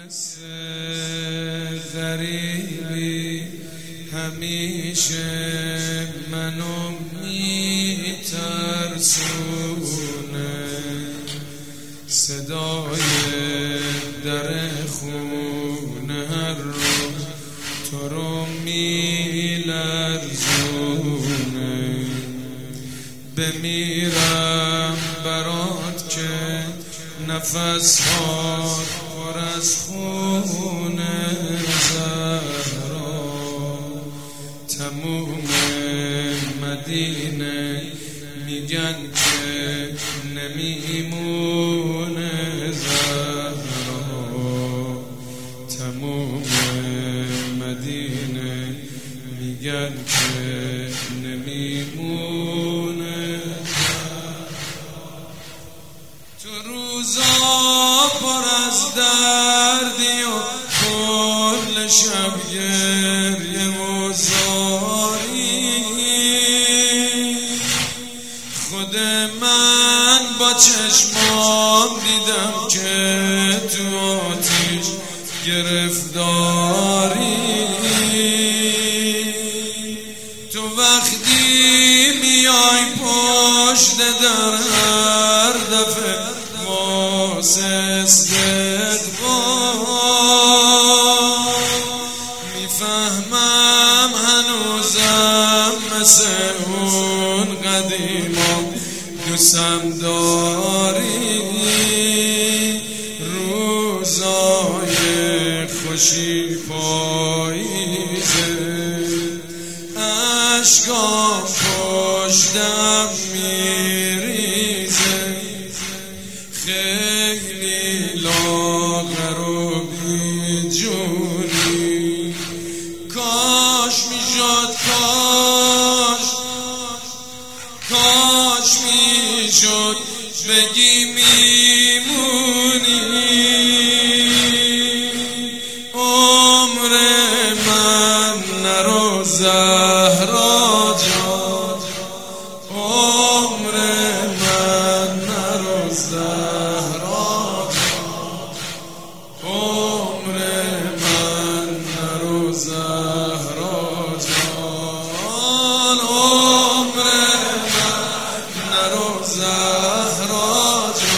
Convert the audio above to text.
حس غریبی همیشه منو میترسونه، صدای در خونه هر روز تو رو میلرزونه. بمیرم برات که نفس ها پر از خونه زهرا، تموم مدینه میگن که نمیمونه زهرا، تموم مدینه میگن که نمیمونه. تو روزا پر از دردی و کل شب گریه و زاری، خود من با چشمام دیدم که تو آتیش گرفتاری. تو وقتی میای پشت در هر دفعه واسه استقبال، میفهمم هنوزم مثل اون قدیما دوستم داری. روزای خوشی پاییزه، عشقام پشتم میریزه، خیلی لاغر و بیجونی. کاش میشد کاش میشد بگی میمونی. عمر من نرو زهرا جان، عمر من نرو زهرا جان، عمر من نرو زهرا جان، عمر من نرو زهرا جان.